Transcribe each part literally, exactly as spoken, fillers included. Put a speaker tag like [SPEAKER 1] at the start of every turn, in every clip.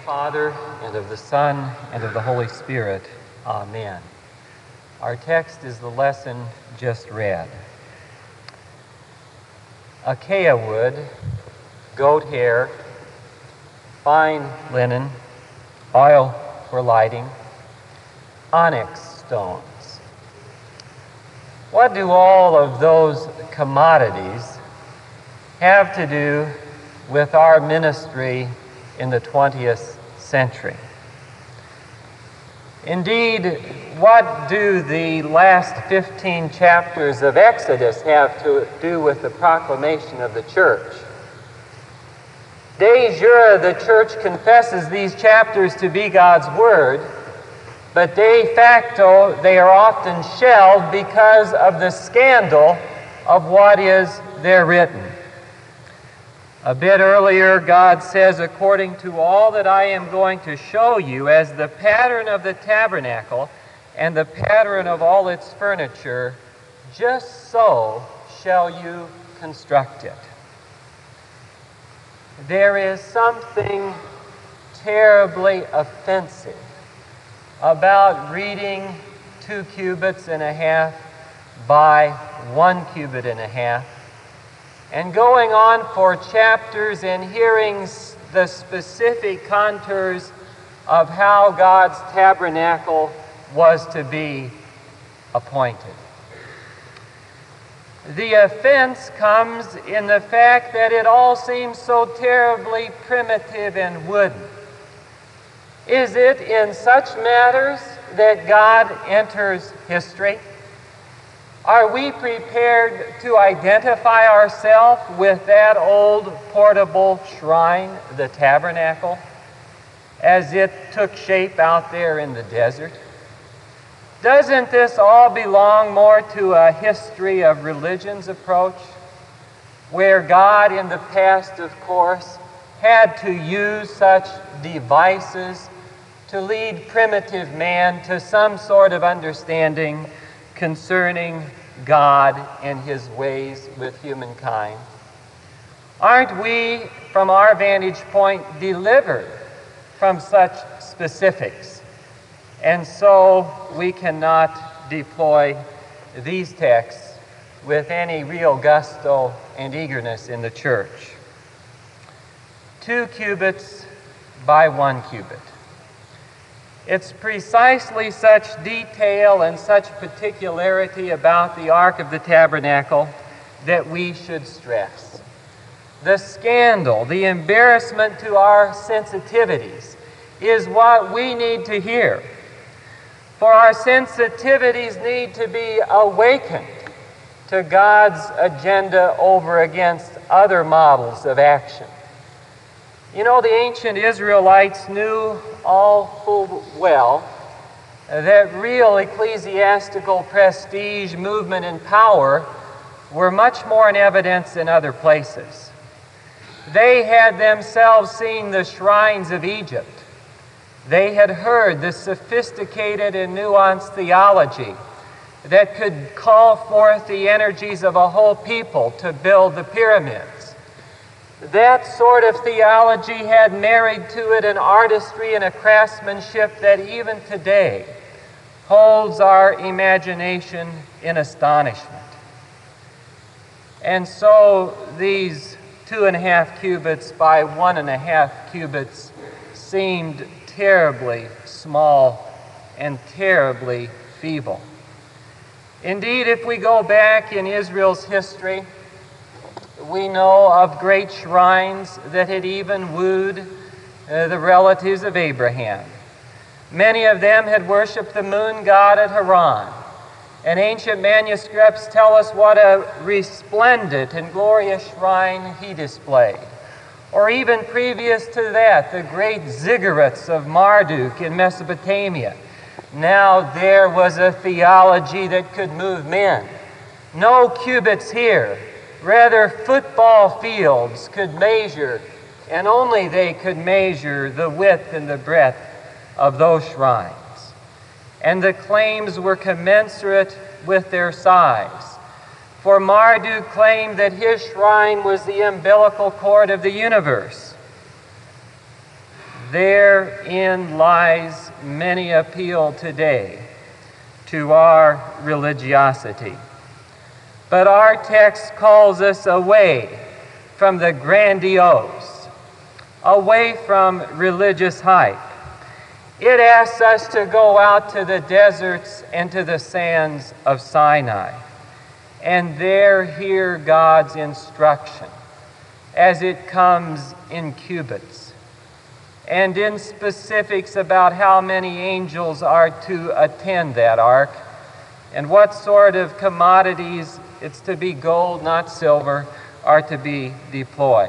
[SPEAKER 1] Father, and of the Son, and of the Holy Spirit. Amen. Our text is the lesson just read. Acacia wood, goat hair, fine linen, oil for lighting, onyx stones. What do all of those commodities have to do with our ministry in the twentieth century? Indeed, what do the last fifteen chapters of Exodus have to do with the proclamation of the church? De jure, the church confesses these chapters to be God's word, but de facto, they are often shelved because of the scandal of what is there written. A bit earlier, God says, according to all that I am going to show you as the pattern of the tabernacle and the pattern of all its furniture, just so shall you construct it. There is something terribly offensive about reading two cubits and a half by one cubit and a half, and going on for chapters and hearing the specific contours of how God's tabernacle was to be appointed. The offense comes in the fact that it all seems so terribly primitive and wooden. Is it in such matters that God enters history? Are we prepared to identify ourselves with that old portable shrine, the tabernacle, as it took shape out there in the desert? Doesn't this all belong more to a history of religion's approach, where God in the past, of course, had to use such devices to lead primitive man to some sort of understanding concerning God and his ways with humankind? Aren't we, from our vantage point, delivered from such specifics? And so we cannot deploy these texts with any real gusto and eagerness in the church. Two cubits by one cubit. It's precisely such detail and such particularity about the Ark of the Tabernacle that we should stress. The scandal, the embarrassment to our sensitivities is what we need to hear. For our sensitivities need to be awakened to God's agenda over against other models of action. You know, the ancient Israelites knew all full well that real ecclesiastical prestige, movement, and power were much more in evidence in other places. They had themselves seen the shrines of Egypt. They had heard the sophisticated and nuanced theology that could call forth the energies of a whole people to build the pyramids. That sort of theology had married to it an artistry and a craftsmanship that even today holds our imagination in astonishment. And so these two and a half cubits by one and a half cubits seemed terribly small and terribly feeble. Indeed, if we go back in Israel's history, we know of great shrines that had even wooed uh, the relatives of Abraham. Many of them had worshipped the moon god at Haran, and ancient manuscripts tell us what a resplendent and glorious shrine he displayed. Or even previous to that, the great ziggurats of Marduk in Mesopotamia. Now there was a theology that could move men. No cubits here. Rather, football fields could measure, and only they could measure the width and the breadth of those shrines. And the claims were commensurate with their size. For Marduk claimed that his shrine was the umbilical cord of the universe. therein lies many appeal today to our religiosity. But our text calls us away from the grandiose, away from religious hype. It asks us to go out to the deserts and to the sands of Sinai, and there hear God's instruction as it comes in cubits and in specifics about how many angels are to attend that ark and what sort of commodities, it's to be gold, not silver, are to be deployed.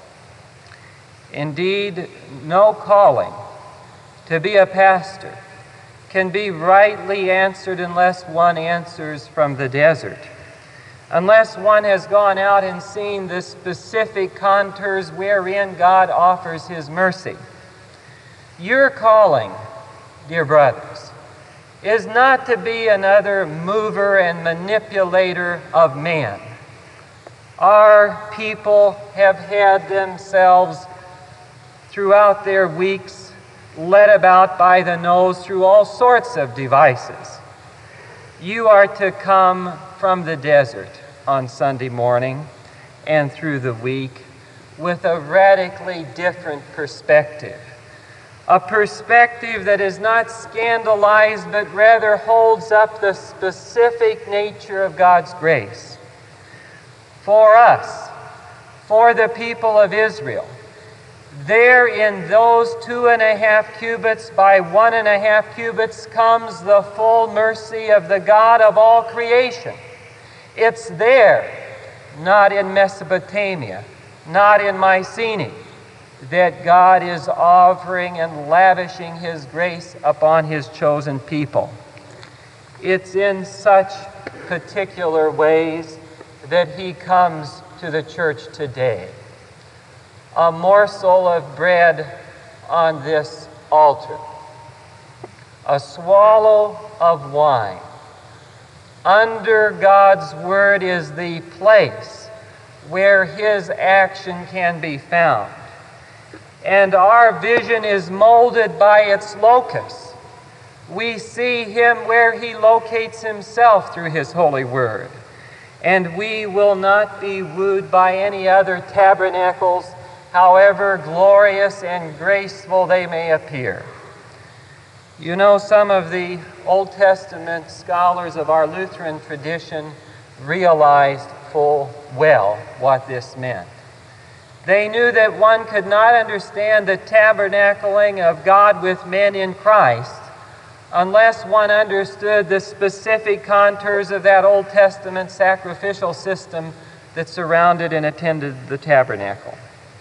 [SPEAKER 1] Indeed, no calling to be a pastor can be rightly answered unless one answers from the desert, unless one has gone out and seen the specific contours wherein God offers His mercy. Your calling, dear brothers, is not to be another mover and manipulator of man. Our people have had themselves throughout their weeks led about by the nose through all sorts of devices. You are to come from the desert on Sunday morning and through the week with a radically different perspective. A perspective that is not scandalized, but rather holds up the specific nature of God's grace. For us, for the people of Israel, there in those two and a half cubits by one and a half cubits comes the full mercy of the God of all creation. It's there, not in Mesopotamia, not in Mycenae, that God is offering and lavishing His grace upon His chosen people. It's in such particular ways that He comes to the church today. A morsel of bread on this altar, a swallow of wine. Under God's Word is the place where His action can be found. And our vision is molded by its locus. We see Him where He locates Himself through His holy Word. And we will not be wooed by any other tabernacles, however glorious and graceful they may appear. You know, some of the Old Testament scholars of our Lutheran tradition realized full well what this meant. They knew that one could not understand the tabernacling of God with men in Christ unless one understood the specific contours of that Old Testament sacrificial system that surrounded and attended the tabernacle.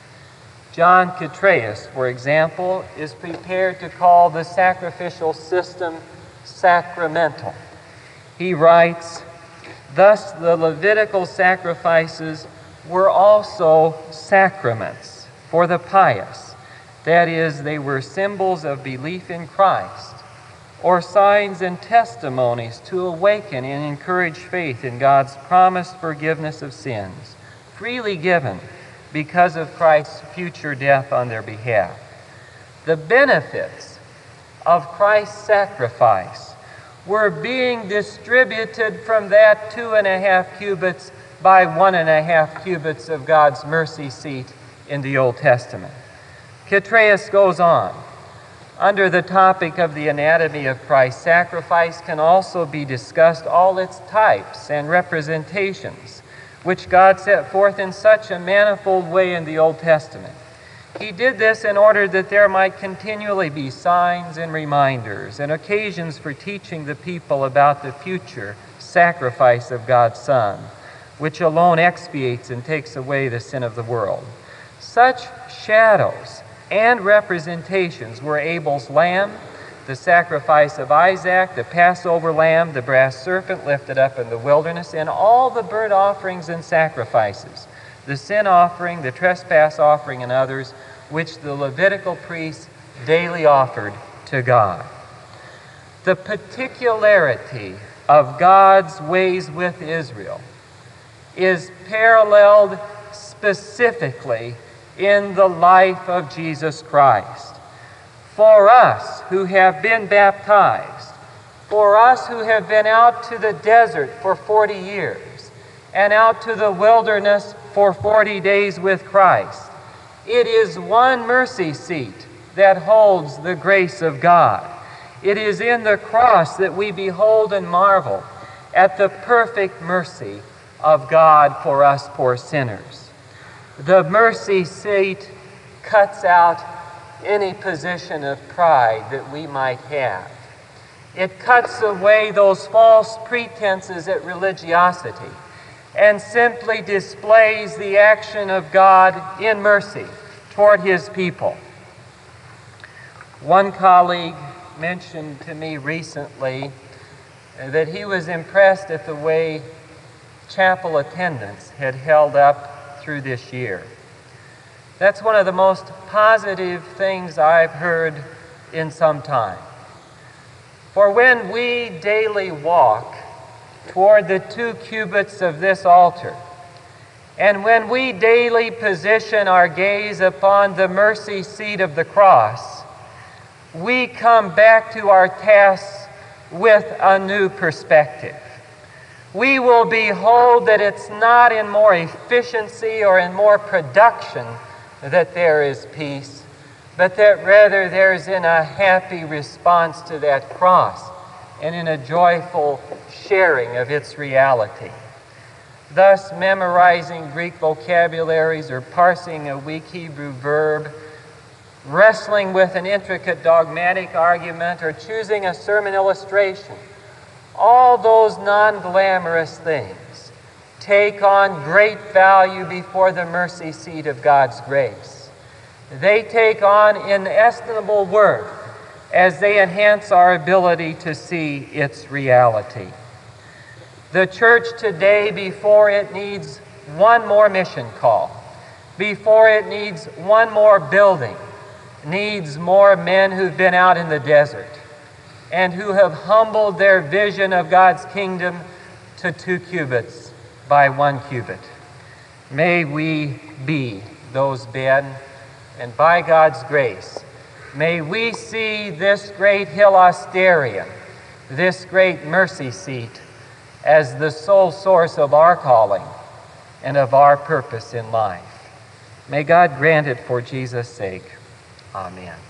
[SPEAKER 1] John Chytraeus, for example, is prepared to call the sacrificial system sacramental. He writes, "Thus the Levitical sacrifices were also sacraments for the pious. That is, they were symbols of belief in Christ, or signs and testimonies to awaken and encourage faith in God's promised forgiveness of sins, freely given because of Christ's future death on their behalf. The benefits of Christ's sacrifice were being distributed from that two and a half cubits by one and a half cubits of God's mercy seat in the Old Testament." Chytraeus goes on. Under the topic of the anatomy of Christ's sacrifice can also be discussed all its types and representations, which God set forth in such a manifold way in the Old Testament. He did this in order that there might continually be signs and reminders and occasions for teaching the people about the future sacrifice of God's Son, which alone expiates and takes away the sin of the world. Such shadows and representations were Abel's lamb, the sacrifice of Isaac, the Passover lamb, the brass serpent lifted up in the wilderness, and all the burnt offerings and sacrifices, the sin offering, the trespass offering, and others, which the Levitical priests daily offered to God. The particularity of God's ways with Israel is paralleled specifically in the life of Jesus Christ. for us who have been baptized, for us who have been out to the desert for forty years and out to the wilderness for forty days with Christ. It is one mercy seat that holds the grace of God. It is in the cross that we behold and marvel at the perfect mercy of God for us poor sinners. The mercy seat cuts out any position of pride that we might have. It cuts away those false pretenses at religiosity and simply displays the action of God in mercy toward His people. One colleague mentioned to me recently that he was impressed at the way chapel attendance had held up through this year. That's one of the most positive things I've heard in some time. For when we daily walk toward the two cubits of this altar, and when we daily position our gaze upon the mercy seat of the cross, we come back to our tasks with a new perspective. We will behold that it's not in more efficiency or in more production that there is peace, but that rather there's in a happy response to that cross and in a joyful sharing of its reality. Thus, memorizing Greek vocabularies or parsing a weak Hebrew verb, wrestling with an intricate dogmatic argument, or choosing a sermon illustration, all those non-glamorous things take on great value before the mercy seat of God's grace. They take on inestimable worth as they enhance our ability to see its reality. The church today, before it needs one more mission call, before it needs one more building, needs more men who've been out in the desert and who have humbled their vision of God's kingdom to two cubits by one cubit. May we be those men, and by God's grace, may we see this great hilasterium, this great mercy seat, as the sole source of our calling and of our purpose in life. May God grant it for Jesus' sake. Amen.